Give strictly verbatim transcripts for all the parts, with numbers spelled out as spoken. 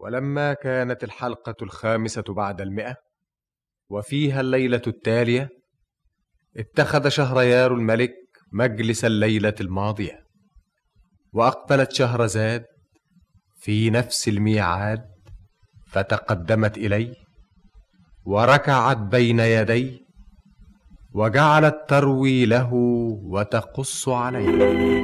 ولما كانت الحلقة الخامسة بعد المئة وفيها الليلة التالية، اتخذ شهريار الملك مجلس الليلة الماضية، وأقبلت شهرزاد في نفس الميعاد، فتقدمت إليه وركعت بين يديه، وجعلت تروي له وتقص عليه.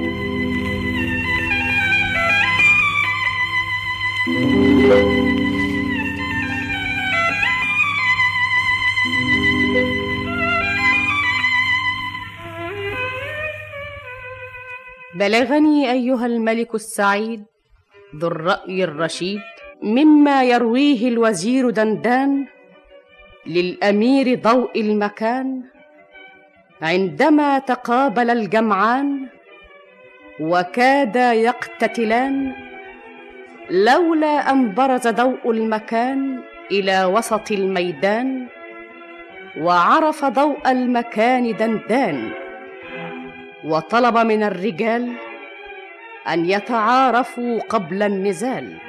بلغني أيها الملك السعيد ذو الرأي الرشيد مما يرويه الوزير دندان للأمير ضوء المكان، عندما تقابل الجمعان وكادا يقتتلان، لولا أن برز ضوء المكان إلى وسط الميدان، وعرف ضوء المكان دندان، وطلب من الرجال أن يتعارفوا قبل النزال.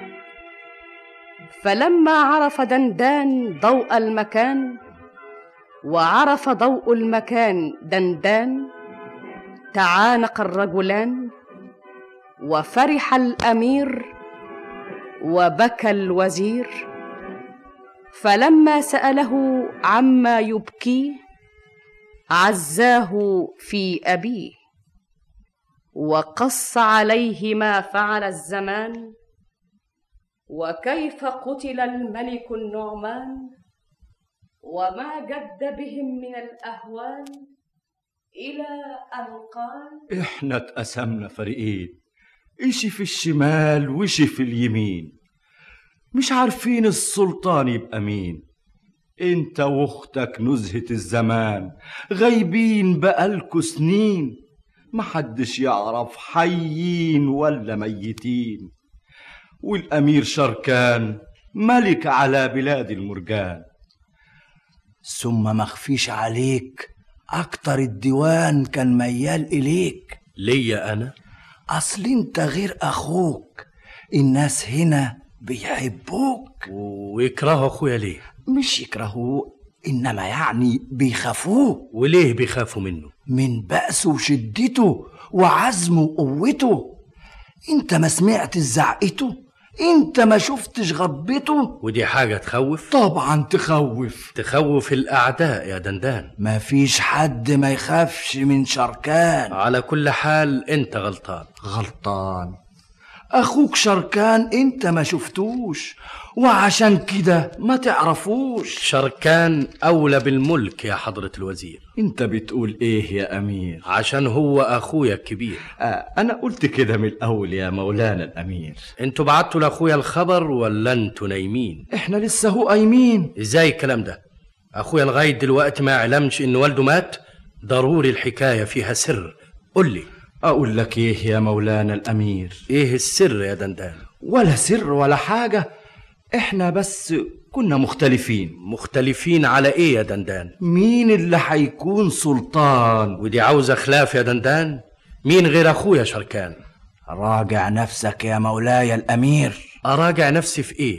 فلما عرف دندان ضوء المكان وعرف ضوء المكان دندان، تعانق الرجلان، وفرح الأمير وبكى الوزير. فلما سأله عما يبكيه عزاه في أبيه، وقص عليه ما فعل الزمان، وكيف قتل الملك النعمان، وما جد بهم من الأهوال، إلى أن قال: إحنا اتقسمنا فريقين، إشي في الشمال وإشي في اليمين، مش عارفين السلطان يبقى مين. انت واختك نزهة الزمان غايبين بقالكوا سنين، محدش يعرف حيين ولا ميتين. والأمير شركان ملك على بلاد المرجان. ثم مخفيش عليك أكتر الديوان كان ميال إليك. ليا أنا؟ أصل انت غير أخوك، الناس هنا بيحبوك. ويكرهوا أخويا ليه؟ مش يكرهوه، إنما يعني بيخافوه. وليه بيخافوا منه؟ من بأسه وشدته وعزمه وقوته. انت ما سمعت زعقته؟ انت ما شفتش غضبته؟ ودي حاجة تخوف؟ طبعا تخوف، تخوف الأعداء يا دندان. ما فيش حد ما يخافش من شركان. على كل حال انت غلطان. غلطان؟ أخوك شركان انت ما شفتوش، وعشان كده ما تعرفوش. شركان أولى بالملك يا حضرة الوزير. انت بتقول ايه يا أمير؟ عشان هو أخويا الكبير. آه أنا قلت كده من الأول يا مولانا الأمير. انتوا بعتوا لأخويا الخبر ولا انتوا نايمين؟ احنا لسه هو قايمين. ازاي الكلام ده؟ أخويا لغاية دلوقتي ما يعلمش إن والده مات؟ ضروري الحكاية فيها سر، قل لي. أقول لك إيه يا مولانا الأمير؟ إيه السر يا دندان؟ ولا سر ولا حاجة، إحنا بس كنا مختلفين. مختلفين على إيه يا دندان؟ مين اللي هيكون سلطان؟ ودي عاوزة خلاف يا دندان. مين غير أخويا شركان؟ راجع نفسك يا مولاي الأمير. أراجع نفسي في إيه؟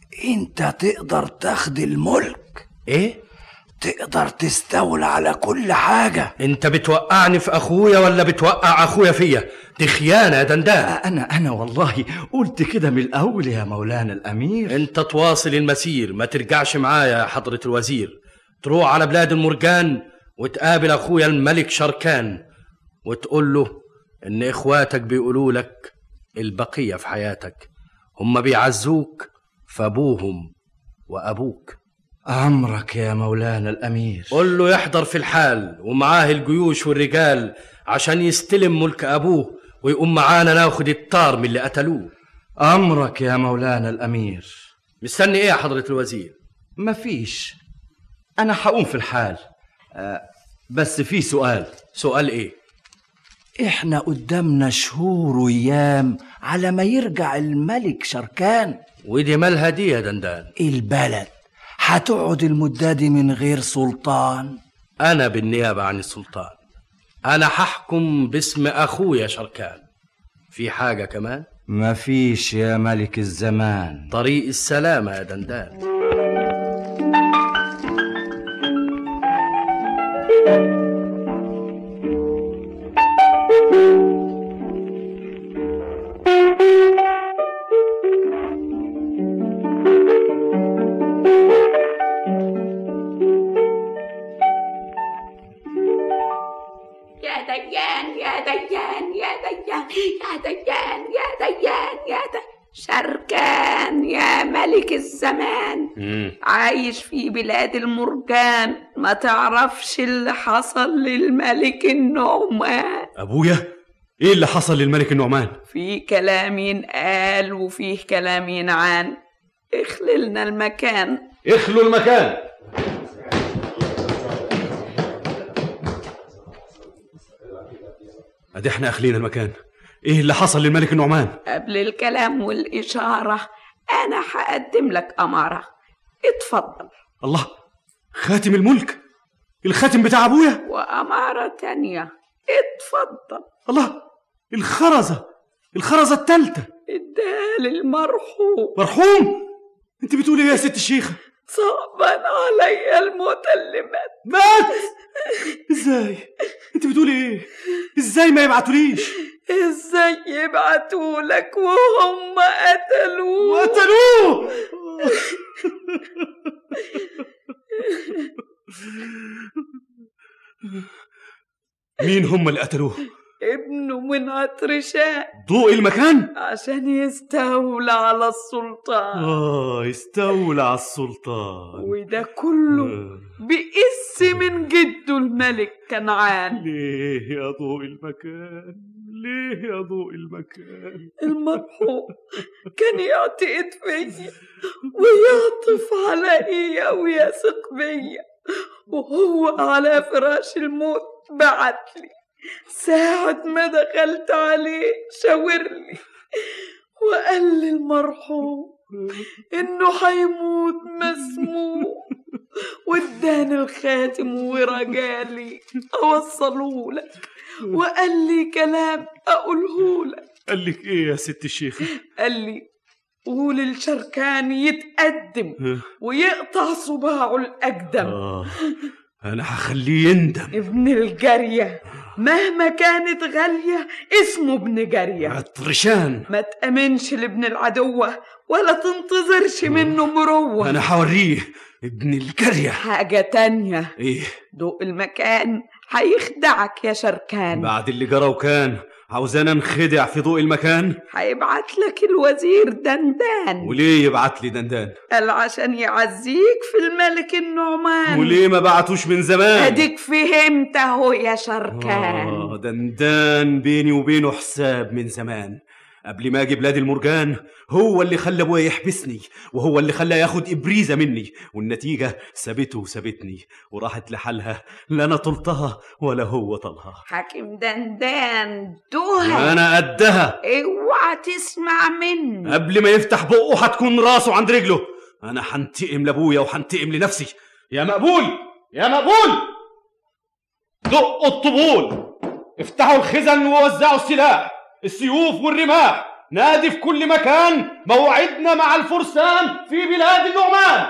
أنت تقدر تاخد الملك. إيه؟ تقدر تستولى على كل حاجة. انت بتوقعني في اخويا ولا بتوقع اخويا فيا؟ دي خيانة يا دندان. انا انا والله قلت كده من الاول يا مولانا الامير. انت تواصل المسير، ما ترجعش معايا يا حضرة الوزير. تروح على بلاد المرجان وتقابل اخويا الملك شركان، وتقول له ان اخواتك بيقولوا لك البقية في حياتك، هم بيعزوك فابوهم وابوك. أمرك يا مولانا الأمير. قل له يحضر في الحال ومعاه الجيوش والرجال عشان يستلم ملك أبوه، ويقوم معانا ناخد الطار من اللي قتلوه. أمرك يا مولانا الأمير. مستني إيه يا حضرة الوزير؟ مفيش، أنا هقوم في الحال. أه بس في سؤال. سؤال إيه؟ إحنا قدامنا شهور وأيام على ما يرجع الملك شركان. ودي مالها دي يا دندان؟ البلد هتقعد المدة دي من غير سلطان. أنا بالنيابة عن السلطان، أنا هحكم باسم أخويا شركان. في حاجة كمان؟ مفيش يا ملك الزمان طريق السلامة يا دندان. شركان يا ملك الزمان، عايش في بلاد المرجان، ما تعرفش اللي حصل للملك النعمان. أبويا إيه اللي حصل للملك النعمان؟ في كلام ينقال وفيه كلام ينعان، اخللنا المكان. اخلوا المكان. ادي احنا اخلينا المكان. ايه اللي حصل للملك النعمان؟ قبل الكلام والإشارة أنا هقدم لك أمارة، اتفضل. الله، خاتم الملك، الخاتم بتاع أبويا. وأمارة تانية، اتفضل. الله، الخرزة، الخرزة التالتة اداها للمرحوم. مرحوم؟ انت بتقولي ايه يا ست الشيخة؟ صعبا عليا الموت اللي مات. مات؟ ازاي؟ انت بتقولي ايه؟ ازاي ما يبعتوليش؟ ازاي يبعتولك وهم قتلوه؟ قتلوه؟ مين هم اللي قتلوه؟ ابنه من عطرشان. ضوء المكان؟ عشان يستولى على السلطان. آه، يستولى على السلطان. وده كله آه. بقس من جده الملك كنعان. ليه يا ضوء المكان؟ ليه يا ضوء المكان؟ المرحوم كان يعتقد فيا ويعطف عليا ويثق بيا، وهو على فراش الموت بعتلي ساعة ما دخلت عليه شاورلي وقال لي المرحوم انه هيموت مسموم، واداني الخاتم ورجالي اوصله لك، وقال لي كلام اقوله لك. قال لك ايه يا ست الشيخة؟ قال لي قول الشركان يتقدم ويقطع صباعه الاقدم. آه. أنا هخليه يندم. ابن الجارية مهما كانت غالية اسمه ابن جارية. عطرشان ما تأمنش لابن العدوة ولا تنتظرش منه مروة. أنا هوريه ابن الجارية. حاجة تانية، إيه؟ ضوء المكان هيخدعك يا شركان. بعد اللي جرى وكان عاوزانا نخدع في ضوء المكان؟ هيبعت لك الوزير دندان. وليه يبعت لي دندان؟ قال عشان يعزيك في الملك النعمان. وليه ما بعتوش من زمان؟ اديك فهمت اهو يا شركان. آه، دندان بيني وبينه حساب من زمان. قبل ما اجي بلاد المرجان هو اللي خلى ابويا يحبسني، وهو اللي خلى ياخد ابريزه مني، والنتيجه سابته وسابتني وراحت لحالها، لا انا طلتها ولا هو طلها. حاكم دندان دوها، انا قدها. اوعى تسمع مني. قبل ما يفتح بقه هتكون راسه عند رجله. انا هنتقم لابويا وهنتقم لنفسي. يا مقبول، يا مقبول، دقوا الطبول، افتحوا الخزن ووزعوا السلاح، السيوف والرماح، نادي في كل مكان موعدنا مع الفرسان في بلاد النعمان.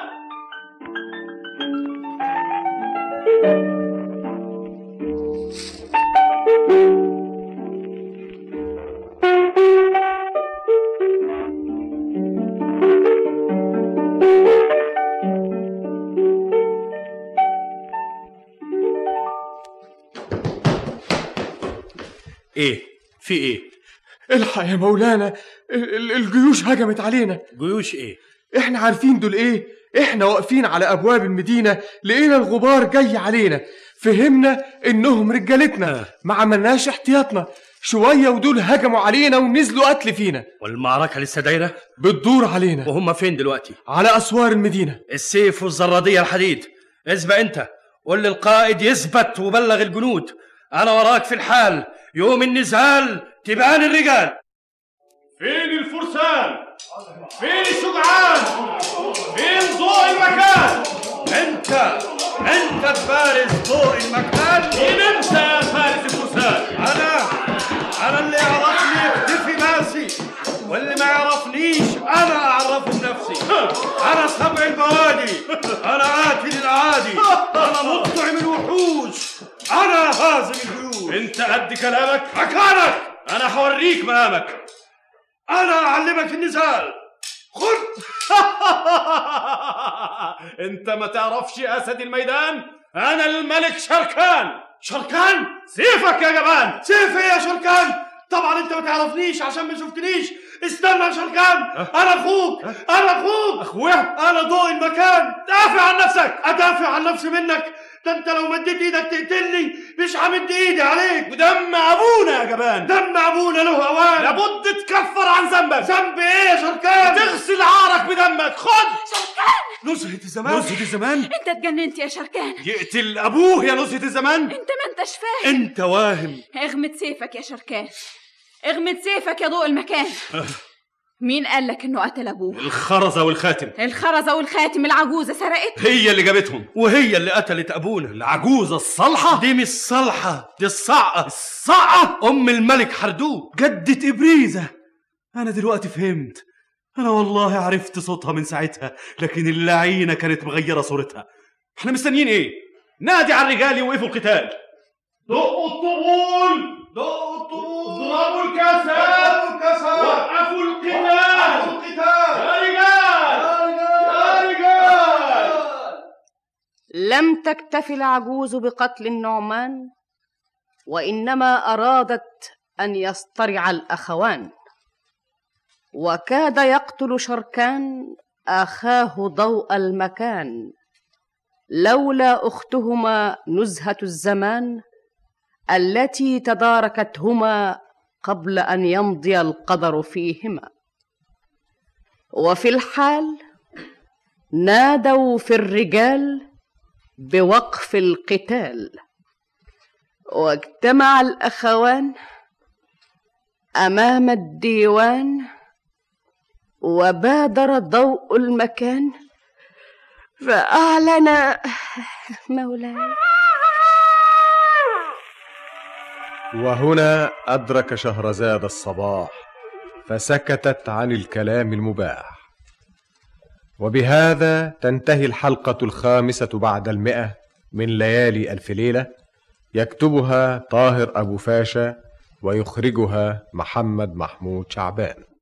ايه في ايه؟ الحق يا مولانا، الجيوش هجمت علينا. جيوش ايه؟ احنا عارفين دول ايه. احنا واقفين على ابواب المدينة لقينا الغبار جاي علينا، فهمنا انهم رجالتنا، ما عملناش احتياطنا شوية ودول هجموا علينا ونزلوا قتل فينا. والمعركة لسه دايرة؟ بتدور علينا. وهم فين دلوقتي؟ على اسوار المدينة. السيف والزرادية الحديد. اسبق انت، قول للقائد يثبت وبلغ الجنود، انا وراك في الحال، يوم النزال تبان الرجال. فين الفرسان؟ فين الشجعان؟ فين ضوء المكان؟ انت انت فارس ضوء المكان. مين انت يا فارس الفرسان؟ انا انا اللي يعرفني يختفي ناسي سبع البوادي، أنا قاتل الأعادي، أنا مقطع الوحوش، أنا هازم الجيوش. انت قد كلامك؟ مكانك، انا هوريك مقامك. أنا أعلمك النزال. خد. انت ما تعرفش اسد الميدان؟ انا الملك شركان. شركان؟ سيفك يا جبان. سيفي يا شركان؟ طبعا انت ما تعرفنيش عشان ما شفتنيش. استنى يا شركان، انا اخوك، انا اخوك. اخويا؟ انا ضوء المكان. دافع عن نفسك. ادافع عن نفسي منك؟ ده انت لو مديت ايدك تقتلني مش همد ايدي عليك. ودم ابونا يا جبان. دم ابونا له اوان. لابد تكفر عن ذنبك. ذنب ايه يا شركان؟ تغسل عارك بدمك. خد. شركان، نزهة الزمان. نزهة الزمان؟ انت اتجننت يا شركان. يقتل ابوه يا نزهة الزمان؟ انت ما انتش فاهم. انت واهم. اغمد سيفك يا شركان، اغمد سيفك يا ضوء المكان. مين قال لك انه قتل ابوه؟ الخرزة والخاتم. الخرزة والخاتم العجوزة سرقت. هي اللي جابتهم. وهي اللي قتلت ابونا. العجوزة الصالحة دي مش صالحة، دي الصعقة. الصعقة ام الملك حردوب، جدة ابريزة. انا دلوقتي فهمت. انا والله عرفت صوتها من ساعتها، لكن اللعينة كانت مغيرة صورتها. احنا مستنيين ايه؟ نادي على الرجال يوقفوا القتال. دقوا الطبول، دقوا الطبول، اضربوا الكاسات، وقفوا القتال، وقفوا القتال. يا رجال، يا رجال. لم تكتف العجوز بقتل النعمان، وإنما أرادت أن يصطرع الأخوان، وكاد يقتل شركان أخاه ضوء المكان، لولا أختهما نزهة الزمان التي تداركتهما قبل أن يمضي القدر فيهما. وفي الحال نادوا في الرجال بوقف القتال، واجتمع الأخوان أمام الديوان، وبادر ضوء المكان فأعلن مولاي. وهنا أدرك شهرزاد الصباح فسكتت عن الكلام المباح. وبهذا تنتهي الحلقة الخامسة بعد المئة من ليالي ألف ليلة، يكتبها طاهر أبو فاشا ويخرجها محمد محمود شعبان.